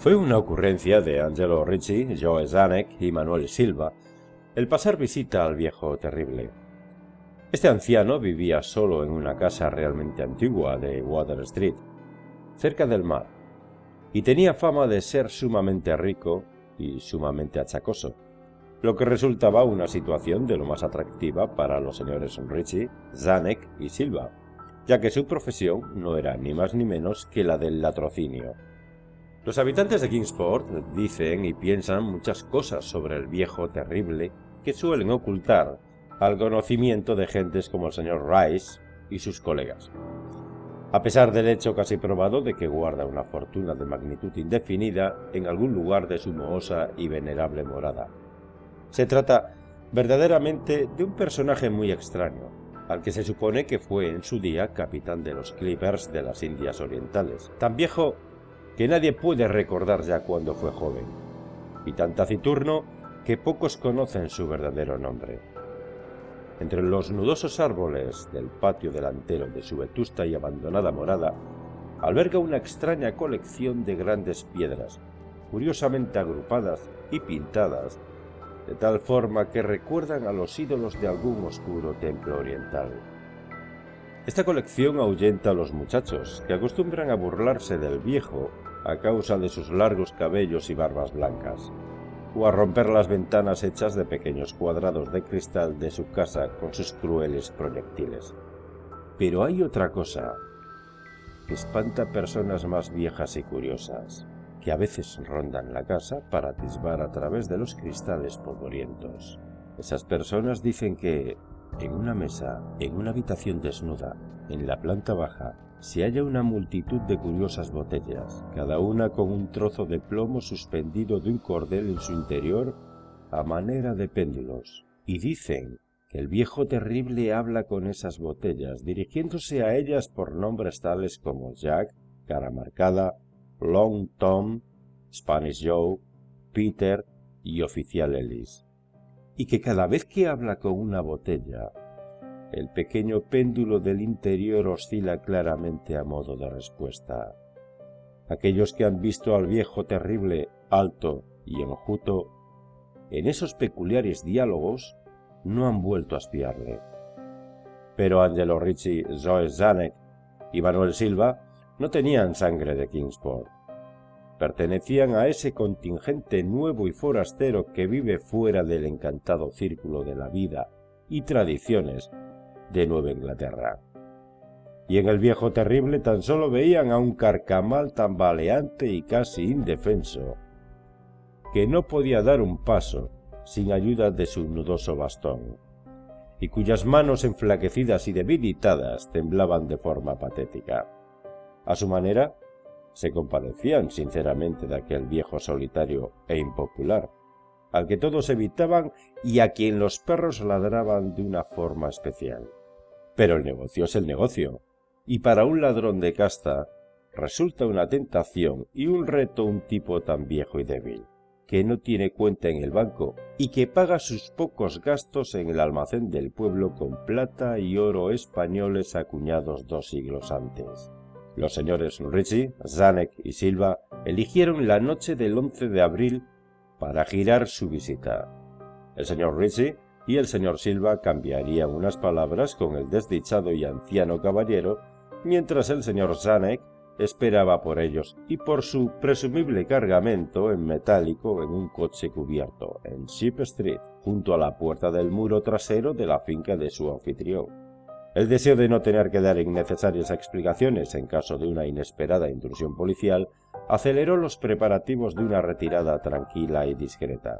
Fue una ocurrencia de Angelo Ricci, Joe Zanuck y Manuel Silva el pasar visita al viejo terrible. Este anciano vivía solo en una casa realmente antigua de Water Street, cerca del mar, y tenía fama de ser sumamente rico y sumamente achacoso, lo que resultaba una situación de lo más atractiva para los señores Ricci, Zanuck y Silva, ya que su profesión no era ni más ni menos que la del latrocinio. Los habitantes de Kingsport dicen y piensan muchas cosas sobre el viejo terrible que suelen ocultar al conocimiento de gentes como el señor Rice y sus colegas, a pesar del hecho casi probado de que guarda una fortuna de magnitud indefinida en algún lugar de su mohosa y venerable morada. Se trata verdaderamente de un personaje muy extraño, al que se supone que fue en su día capitán de los Clippers de las Indias Orientales, tan viejo que nadie puede recordar ya cuándo fue joven, y tan taciturno que pocos conocen su verdadero nombre. Entre los nudosos árboles del patio delantero de su vetusta y abandonada morada, alberga una extraña colección de grandes piedras, curiosamente agrupadas y pintadas, de tal forma que recuerdan a los ídolos de algún oscuro templo oriental. Esta colección ahuyenta a los muchachos, que acostumbran a burlarse del viejo a causa de sus largos cabellos y barbas blancas, o a romper las ventanas hechas de pequeños cuadrados de cristal de su casa con sus crueles proyectiles. Pero hay otra cosa que espanta a personas más viejas y curiosas, que a veces rondan la casa para atisbar a través de los cristales polvorientos. Esas personas dicen que en una mesa, en una habitación desnuda, en la planta baja, se halla una multitud de curiosas botellas, cada una con un trozo de plomo suspendido de un cordel en su interior a manera de péndulos, y dicen que el viejo terrible habla con esas botellas, dirigiéndose a ellas por nombres tales como Jack, Cara Marcada, Long Tom, Spanish Joe, Peter y Oficial Ellis, y que cada vez que habla con una botella, el pequeño péndulo del interior oscila claramente a modo de respuesta. Aquellos que han visto al viejo terrible alto y enjuto, en esos peculiares diálogos, no han vuelto a espiarle. Pero Angelo Ricci, Joe Zanuck y Manuel Silva no tenían sangre de Kingsport. Pertenecían a ese contingente nuevo y forastero que vive fuera del encantado círculo de la vida y tradiciones de Nueva Inglaterra. Y en el viejo terrible tan solo veían a un carcamal tambaleante y casi indefenso, que no podía dar un paso sin ayuda de su nudoso bastón, y cuyas manos enflaquecidas y debilitadas temblaban de forma patética. A su manera, se compadecían sinceramente de aquel viejo solitario e impopular, al que todos evitaban y a quien los perros ladraban de una forma especial. Pero el negocio es el negocio, y para un ladrón de casta resulta una tentación y un reto un tipo tan viejo y débil, que no tiene cuenta en el banco y que paga sus pocos gastos en el almacén del pueblo con plata y oro españoles acuñados 2 siglos antes. Los señores Ricci, Zanuck y Silva eligieron la noche del 11 de abril para girar su visita. El señor Ricci y el señor Silva cambiarían unas palabras con el desdichado y anciano caballero, mientras el señor Zanuck esperaba por ellos y por su presumible cargamento en metálico en un coche cubierto en Ship Street, junto a la puerta del muro trasero de la finca de su anfitrión. El deseo de no tener que dar innecesarias explicaciones en caso de una inesperada intrusión policial aceleró los preparativos de una retirada tranquila y discreta.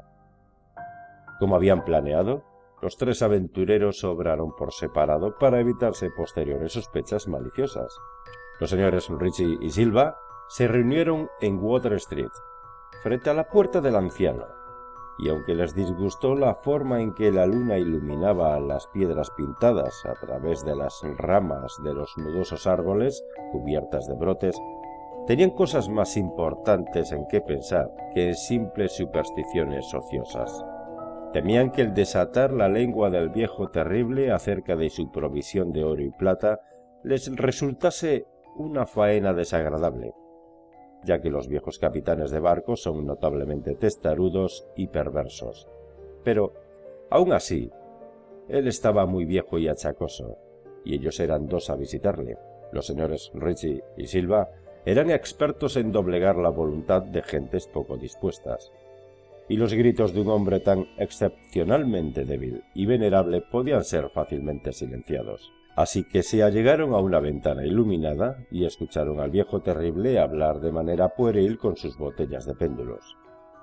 Como habían planeado, los 3 aventureros obraron por separado para evitarse posteriores sospechas maliciosas. Los señores Ricci y Silva se reunieron en Water Street, frente a la puerta del anciano, y aunque les disgustó la forma en que la luna iluminaba las piedras pintadas a través de las ramas de los nudosos árboles cubiertas de brotes, tenían cosas más importantes en qué pensar que en simples supersticiones ociosas. Temían que el desatar la lengua del viejo terrible acerca de su provisión de oro y plata les resultase una faena desagradable, ya que los viejos capitanes de barco son notablemente testarudos y perversos. Pero, aún así, él estaba muy viejo y achacoso, y ellos eran dos a visitarle. Los señores Ritchie y Silva eran expertos en doblegar la voluntad de gentes poco dispuestas, y los gritos de un hombre tan excepcionalmente débil y venerable podían ser fácilmente silenciados. Así que se allegaron a una ventana iluminada y escucharon al viejo terrible hablar de manera pueril con sus botellas de péndulos.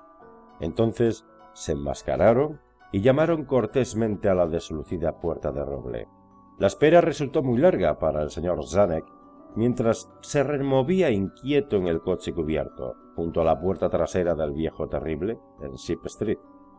Entonces se enmascararon y llamaron cortésmente a la deslucida puerta de roble. La espera resultó muy larga para el señor Zanuck, mientras se removía inquieto en el coche cubierto, junto a la puerta trasera del viejo terrible, en Ship Street.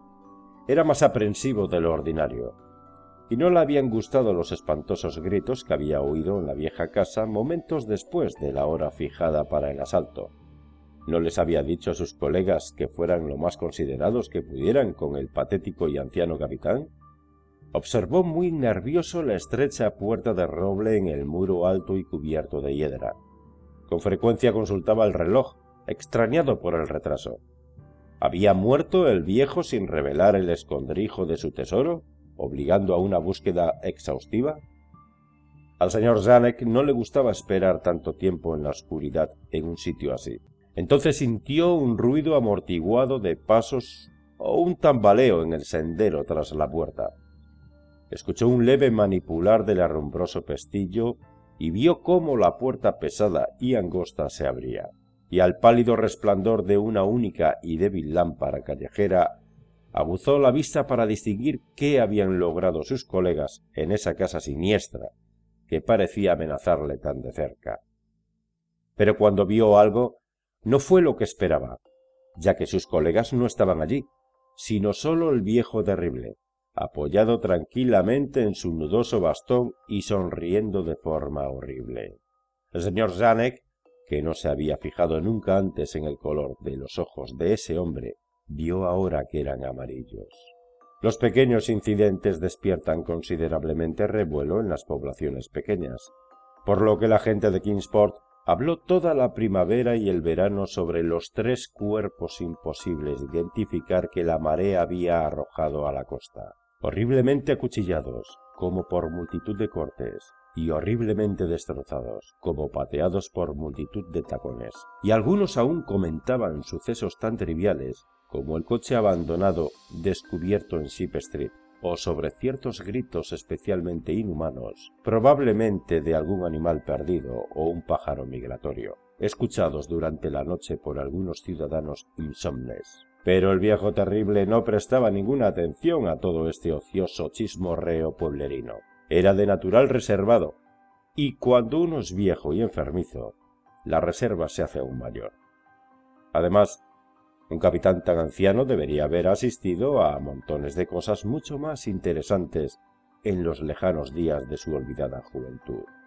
Era más aprensivo de lo ordinario, y no le habían gustado los espantosos gritos que había oído en la vieja casa momentos después de la hora fijada para el asalto. ¿No les había dicho a sus colegas que fueran lo más considerados que pudieran con el patético y anciano capitán? Observó muy nervioso la estrecha puerta de roble en el muro alto y cubierto de hiedra. Con frecuencia consultaba el reloj, extrañado por el retraso. ¿Había muerto el viejo sin revelar el escondrijo de su tesoro, obligando a una búsqueda exhaustiva? Al señor Zanuck no le gustaba esperar tanto tiempo en la oscuridad en un sitio así. Entonces sintió un ruido amortiguado de pasos o un tambaleo en el sendero tras la puerta. Escuchó un leve manipular del herrumbroso pestillo y vio cómo la puerta pesada y angosta se abría, y al pálido resplandor de una única y débil lámpara callejera aguzó la vista para distinguir qué habían logrado sus colegas en esa casa siniestra que parecía amenazarle tan de cerca. Pero cuando vio algo, no fue lo que esperaba, ya que sus colegas no estaban allí, sino solo el viejo terrible, apoyado tranquilamente en su nudoso bastón y sonriendo de forma horrible. El señor Zanuck, que no se había fijado nunca antes en el color de los ojos de ese hombre, vio ahora que eran amarillos. Los pequeños incidentes despiertan considerablemente revuelo en las poblaciones pequeñas, por lo que la gente de Kingsport habló toda la primavera y el verano sobre los 3 cuerpos imposibles de identificar que la marea había arrojado a la costa, horriblemente acuchillados, como por multitud de cortes, y horriblemente destrozados, como pateados por multitud de tacones. Y algunos aún comentaban sucesos tan triviales como el coche abandonado descubierto en Ship Street, o sobre ciertos gritos especialmente inhumanos, probablemente de algún animal perdido o un pájaro migratorio, escuchados durante la noche por algunos ciudadanos insomnes. Pero el viejo terrible no prestaba ninguna atención a todo este ocioso chismorreo pueblerino. Era de natural reservado, y cuando uno es viejo y enfermizo, la reserva se hace aún mayor. Además, un capitán tan anciano debería haber asistido a montones de cosas mucho más interesantes en los lejanos días de su olvidada juventud.